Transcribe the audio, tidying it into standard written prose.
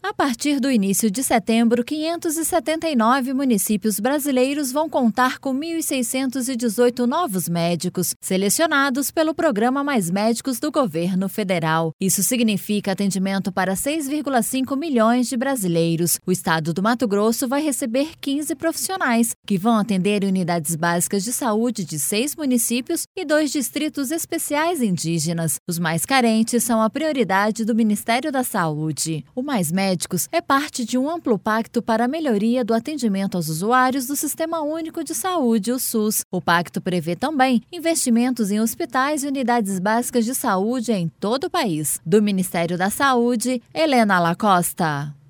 A partir do início de setembro, 579 municípios brasileiros vão contar com 1.618 novos médicos, selecionados pelo Programa Mais Médicos do Governo Federal. Isso significa atendimento para 6,5 milhões de brasileiros. O estado do Mato Grosso vai receber 15 profissionais, que vão atender unidades básicas de saúde de 6 municípios e 2 distritos especiais indígenas. Os mais carentes são a prioridade do Ministério da Saúde. O Mais Médicos é parte de um amplo pacto para a melhoria do atendimento aos usuários do Sistema Único de Saúde, o SUS. O pacto prevê também investimentos em hospitais e unidades básicas de saúde em todo o país. Do Ministério da Saúde, Helena Lacosta.